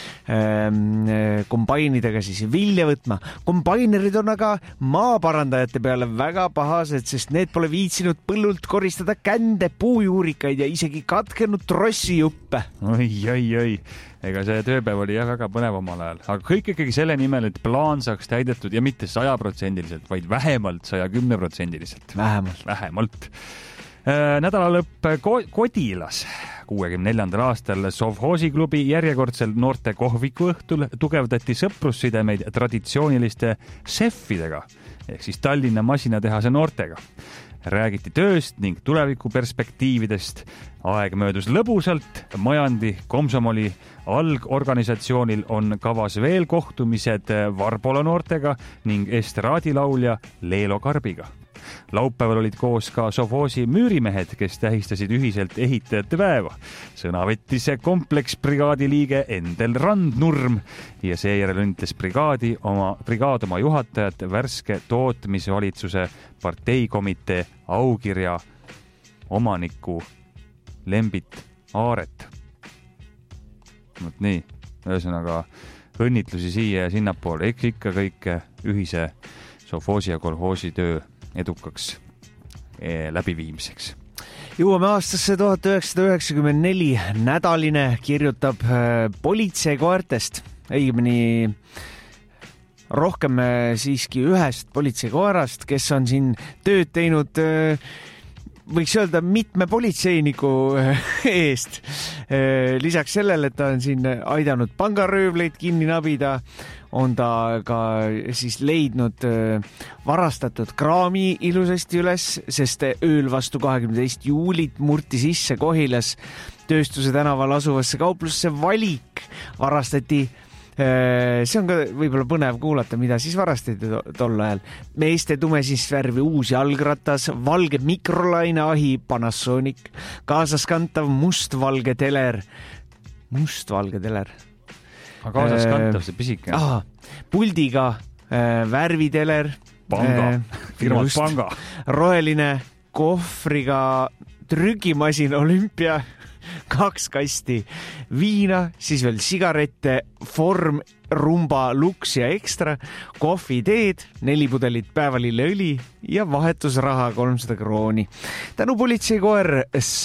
kombainidega siis vilja võtma. Kombainerid on aga maaparandajate peale väga pahased, sest need pole viitsinud põllult koristada kände, puujuurikaid ja isegi katkenud trossijuppe. Oi. ega see tööpäev oli väga põnev omal ajal, aga kõik ikkagi selle nimel, et plaan saaks täidetud ja mitte 100%, vaid vähemalt 110%. Vähemalt. Nädalalõpp Kodilas 64. aastal Sovhoosi klubi järjekordsel noorte kohviku õhtul tugevdati sõprussidemeid traditsiooniliste šeffidega ehk siis Tallinna masinatehase noortega. Räägiti tööst ning tulevikuperspektiividest. Aeg möödus lõbusalt. Majandi Komsomoli algorganisatsioonil on kavas veel kohtumised Varbola noortega ning estraadilaulja Leelo Karbiga. Laupäeval olid koos ka Sovhoosi müürimehed, kes tähistasid ühiselt ehitajate päeva. Sõna võttis kompleksbrigaadi liige Endel Randnurm ja seejärel õnnitles brigaad oma juhatajat värske tootmisvalitsuse parteikomitee aukirja omaniku Lembit Aaret. Nii, ühesõnaga õnnitlusi siia ja sinnapoole, ikka kõik ühise Sovhoosi ja kolhoosi töö edukaks läbiviimiseks. Jõuame aastasse 1994. Nädaline kirjutab politseikoertest, õigemini rohkem siiski ühest politseikoerast, kes on siin tööd teinud, võiks öelda, mitme politseiniku eest. Lisaks sellele, et ta on siin aidanud pangaröövleid kinni nabida, on ta ka siis leidnud varastatud kraami ilusasti üles, sest ööl vastu 22. juulit murti sisse Kohilas Tööstuse tänaval asuvasse kauplusse Valik. Varastati, see on ka võib-olla põnev kuulata, mida siis varastati tol ajal. Meeste tumesinist värvi uus jalgratas, valge mikrolaineahi Panasonic, kaasaskantav mustvalge teler. Aga kaasas kantav see pisike. Puldiga värviteler. Panga, firmad Panga. Roheline kohvriga trükimasin Olümpia, 2 kasti viina, siis veel sigarette, Form, Rumba, Lux ja Extra, kohviteed, 4 pudelit päevalilleõli ja vahetusraha 300 krooni. Tänu politseikoer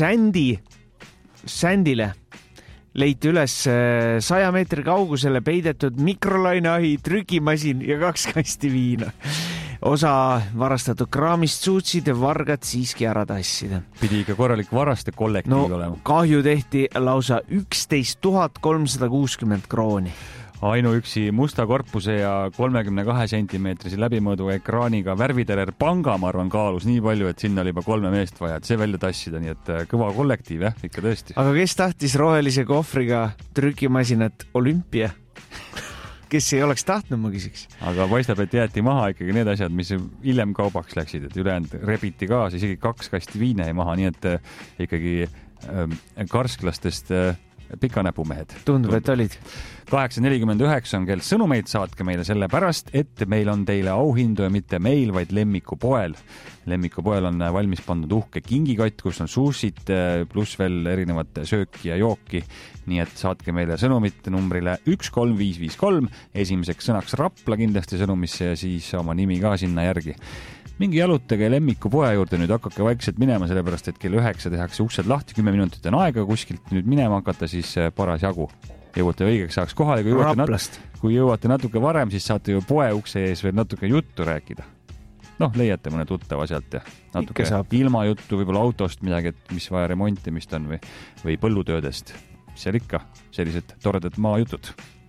Sandile leiti üles 100 meetri kaugusele peidetud mikrolaineahi, trükimasin ja 2 kasti viina. Osa varastatud kraamist suutsid vargad siiski ära tassida. Pidi ikka korralik varaste kollektiiv olema. Kahju tehti lausa 11 360 krooni. Ainuüksi musta korpuse ja 32 sentimeetrisi läbimõõdu ekraaniga värviteler Panga, ma arvan, kaalus nii palju, et sinna oli juba 3 meest vaja, et see välja tassida, nii et kõva kollektiiv, ikka tõesti. Aga kes tahtis rohelise kohvriga trükimasinat Olümpia? Kes ei oleks tahtnud, ma küsiks. Aga paistab, et jäeti maha ikkagi need asjad, mis hiljem kaubaks läksid, et ülejäänud rebiti ka, isegi 2 kasti viina ei maha, nii et ikkagi karsklastest pikanäpumehed. Tundub, et olid. 8.49 on kell. Sõnumeid saatke meile selle pärast, et meil on teile auhindu ja mitte meil, vaid Lemmikupoel. Lemmikupoel on valmis pandud uhke kingikott, kus on suusid pluss veel erinevat sööki ja jooki. Nii et saatke meile sõnumit numbrile 13553. Esimeseks sõnaks Rapla kindlasti sõnumisse ja siis oma nimi ka sinna järgi. Mingi jalutage Lemmikupoe juurde, nüüd hakkake vaikselt minema, sellepärast et kell 9 tehakse uksed lahti, 10 minutit on aega kuskilt nüüd minema hakata, siis paras jagu. Jõuate õigeks saaks kohale, kui jõuate natuke varem, siis saate ju poe ukse ees veel natuke juttu rääkida. Leiate mõne tuttava sealt ja natuke ilma juttu, võib-olla autost midagi, et mis vaja remontimist on või põllutöödest. Seal ikka sellised toredad maajutud.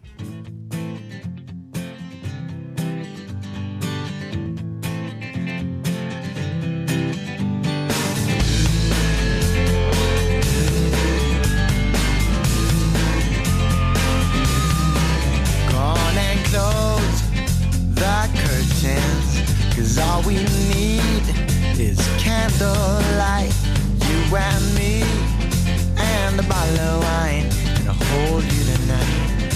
Cause all we need is candlelight, you and me, and a bottle of wine, and I'll hold you tonight.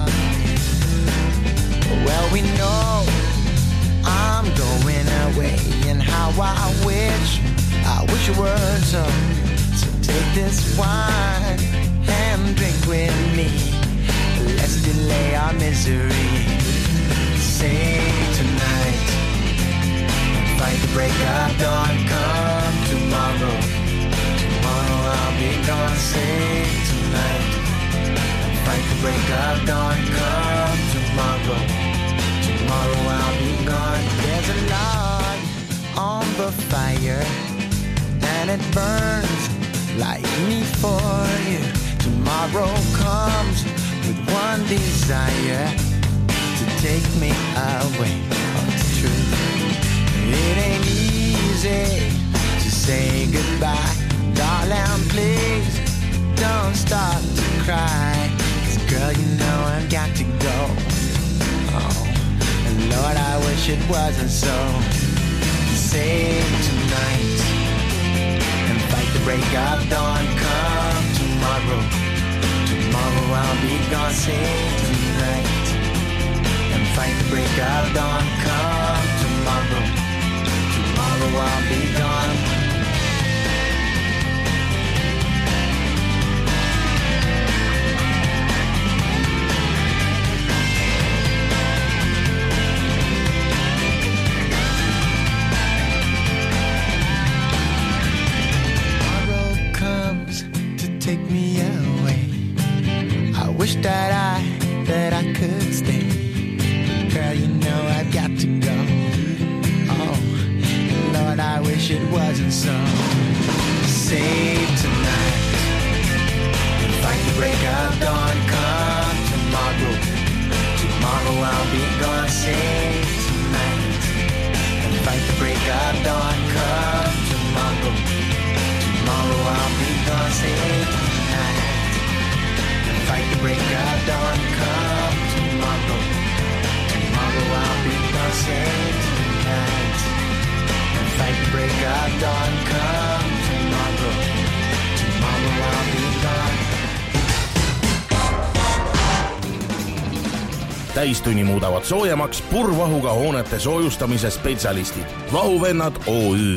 Well, we know I'm going away, and how I wish you were so take this wine and drink with me. Let's delay our misery. Sing tonight. Fight the break of dawn, come tomorrow. Tomorrow I'll be gone, sing tonight. Fight the break of dawn. Come tomorrow, tomorrow I'll be gone. There's a log on the fire and it burns like me for you. Tomorrow comes with one desire, to take me away. Oh, it's true. It ain't easy to say goodbye. Darling, please don't start to cry. 'Cause girl, you know I've got to go. Oh, and Lord, I wish it wasn't so. Save tonight and fight the break of dawn. Come tomorrow, tomorrow I'll be gone. Save tonight and fight the break of dawn. Come tomorrow, tomorrow I'll be gone. Take me away. I wish that I could stay. Girl, you know I've got to go. Oh, Lord, I wish it wasn't so. Save tonight and fight the break of dawn. Come tomorrow, tomorrow I'll be gone. Save tonight and fight the break of dawn. Come tomorrow, tomorrow I'll be gone. Save tonight and fight the break of dawn. Come tomorrow, tomorrow I'll be gone. Save tonight and fight the break of dawn. Come tomorrow, tomorrow I'll be gone. Täistunni muudavad soojemaks purvahuga hoonete soojustamise spetsialistid. Vahuvennad OÜ.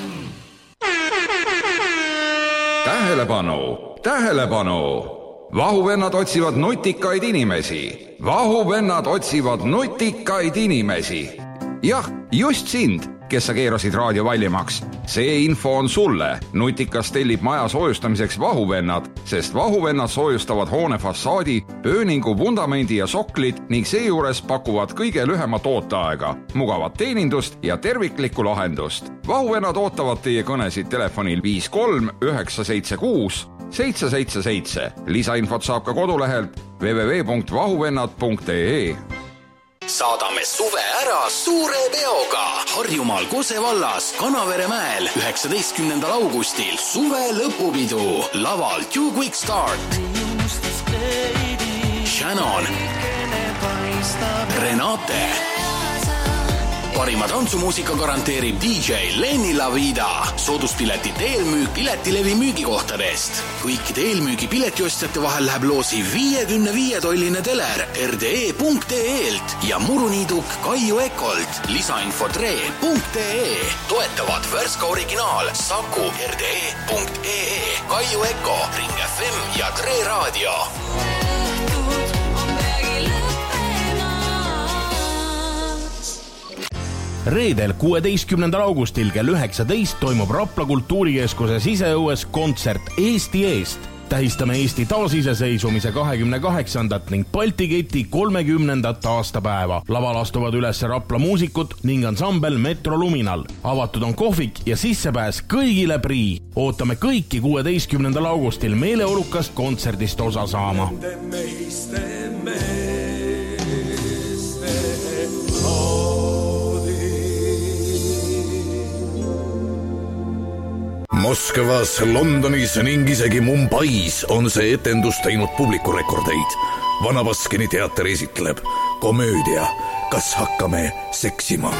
Tähelepanu, tähelepanu! Vahuvennad otsivad nutikaid inimesi. Vahuvennad otsivad nutikaid inimesi. Jah, just sind, kes sa keerasid raadio valjemaks. See info on sulle. Nutikas tellib maja soojustamiseks vahuvennad, sest vahuvennad soojustavad hoone fassaadi, pööningu, vundamendi ja soklid ning seejuures pakuvad kõige lühemat ooteaega, mugavat teenindust ja terviklikku lahendust. Vahuvennad ootavad teie kõnesid telefonil 53 976 777. Lisainfot saab ka kodulehelt www.vahuvennad.ee. Saadame suve ära suure peoga. Harjumaal Kose vallas Kanaveremäel 19. augustil suve lõpupidu. Laval Two Quick Start, Shannon, Renate. Parima tantsumuusika garanteerib DJ Lenny Lavida. Sooduspiletite eelmüük Piletilevi müügikohtadest. Kõikide eelmüügi piletiostjate vahel läheb loosi 55-tolline teler rde.ee-lt ja muruniiduk Kaiu Ekolt. Lisainfo tre.ee. Toetavad Värska originaal, Saku, rde.ee, Kaiu Eko, Ring FM ja Tre Raadio. Reedel 16. augustil kell 19 toimub Rapla kultuurikeskuse siseõues kontsert Eesti eest. Tähistame Eesti taasiseseisvumise 28. ning Balti keti 30. aastapäeva. Laval astuvad üles Rapla muusikud ning ansambel Metro Luminal. Avatud on kohvik ja sissepääs kõigile prii. Ootame kõiki 16. augustil meeleolukast kontserdist osa saama. Moskvas, Londonis ning isegi Mumbais on see etendus teinud publikurekordeid. Vana Baskini teater esitleb komöödia Kas hakkame seksima?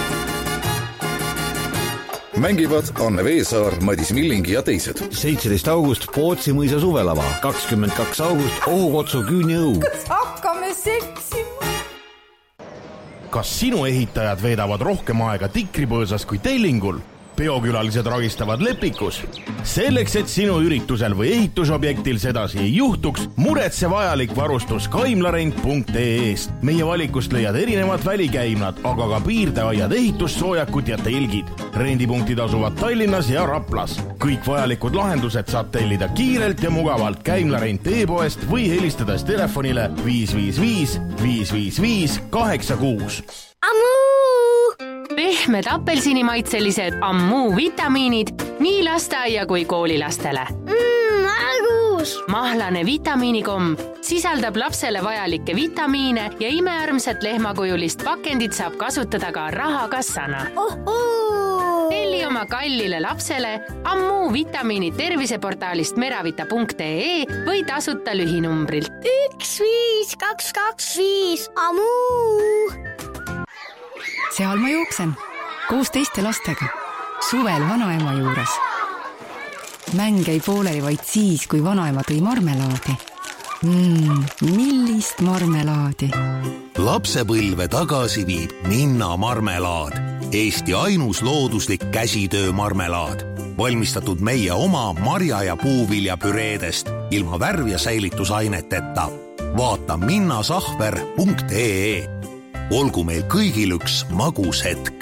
Mängivad Anne Veesaar, Madis Milling ja teised. 17. august Pootsi mõisa suvelava, 22. august Ohukotsu Küüniõu. Kas hakkame seksima? Kas sinu ehitajad veedavad rohkem aega Tikripõõsas kui Tellingul? peokülalised ragistavad Lepikus. Selleks, et sinu üritusel või ehitusobjektil sedasi ei juhtuks, muretse vajalik varustus kaimlarent.ee-st. Meie valikust leiad erinevad välikäimlad, aga ka piirdeaiad, ehitussoojakut ja telgid. Rendipunktid asuvad Tallinnas ja Raplas. Kõik vajalikud lahendused saab tellida kiirelt ja mugavalt Kaimlarent e-poest või helistades telefonile 555 555 86. Pehmed apelsinimaitselised Ammu vitamiinid nii lasteaia kui koolilastele. Argus! Mahlane vitamiinikomm sisaldab lapsele vajalikke vitamiine ja imearmsat lehmakujulist pakendit saab kasutada ka rahakassana. Telli oma kallile lapsele Ammu vitamiinid terviseportaalist meravita.ee või tasuta lühinumbrilt 15225 Ammu! Seal ma jooksen, koos teiste lastega, suvel vanaema juures. Mäng ei pooleli vaid siis, kui vanaema tõi marmelaadi. Millist marmelaadi? Lapsepõlve tagasi viib Minna marmelaad. Eesti ainus looduslik käsitöö marmelaad. Valmistatud meie oma marja- ja puuviljapüreedest ilma värv- ja säilitusaineteta. Vaata minnasahver.ee. Olgu meil kõigil üks magus hetk.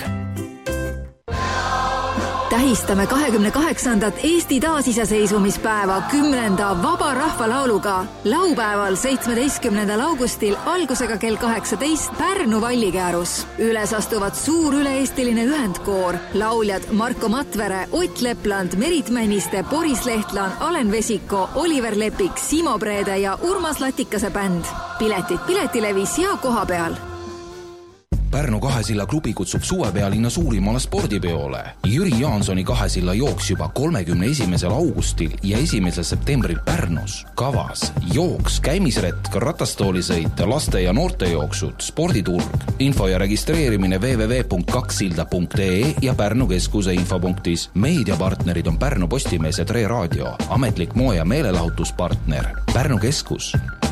Tähistame 28. Eesti taasiseseisvumispäeva 10. vaba rahvalauluga. Laupäeval 17. augustil algusega kell 18 Pärnu Vallikäärus. Üles astuvad suur üle-eestiline ühendkoor. Lauljad Marko Matvere, Ott Lepland, Merit Männiste, Boris Lehtlan, Alen Vesiko, Oliver Lepik, Simo Preede ja Urmas Latikase bänd. Piletid Piletilevis ja koha peal. Pärnu Kahesilla klubi kutsub suvepealinna suurimale spordipeole. Jüri Jaansoni Kahesilla jooks juba 31. augustil ja 1. septembril Pärnus. Kavas jooks, käimisretk, ratastoolisõit, laste- ja noortejooksud, sporditurg. Info ja registreerimine www.2silda.ee ja Pärnu keskuse infopunktis. Meediapartnerid on Pärnu Postimees ja Tre Raadio. Ametlik moe- ja meelelahutuspartner Pärnu keskus.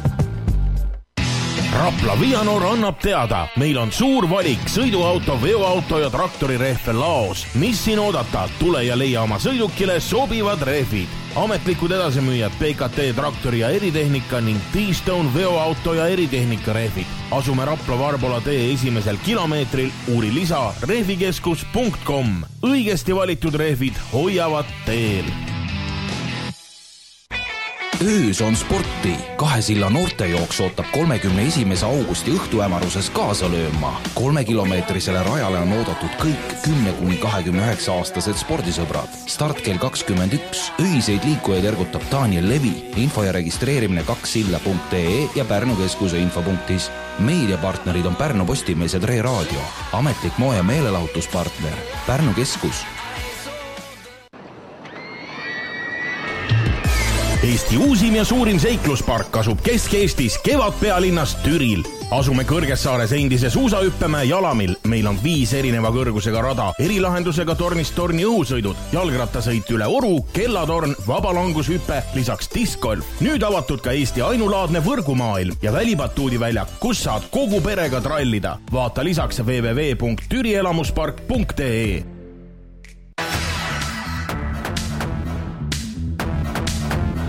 Rapla Vianor annab teada, meil on suur valik sõiduauto, veoauto ja traktori rehve laos. Mis siin oodata? Tule ja leia oma sõidukile sobivad rehvid. Ametlikud edasimüüjad PKT traktori ja eritehnika ning T-Stone veoauto ja eritehnika rehvid. Asume Rapla Varbola tee 1. kilomeetril, uuri lisa rehvikeskus.com. Õigesti valitud rehvid hoiavad teel. Öös on sporti. Kahesilla noortejooks ootab 31. augusti õhtuämaruses kaasa lööma. 3-kilomeetrisele rajale on oodatud kõik 10–29-aastased spordisõbrad. Start kell 21. Öiseid liikujaid ergutab Daniel Levi. Info ja registreerimine 2silda.ee ja Pärnu keskuse infopunktis. Meediapartnerid on Pärnu Postimees ja Tre Raadio. Ametlik moe- ja meelelahutuspartner Pärnu keskus. Eesti uusim ja suurim seikluspark asub Kesk-Eestis Kevadpealinnas Türil. Asume Kõrgessaares endise suusahüppemäe Jalamil. Meil on 5 erineva kõrgusega rada, erilahendusega tornist torni õhusõidud, jalgrattasõit üle Oru, kellatorn, vabalangushüpe, lisaks diskgolf. Nüüd avatud ka Eesti ainulaadne võrgumaailm ja välibatuudiväljak, kus saad kogu perega trallida. Vaata lisaks www.türielamuspark.ee.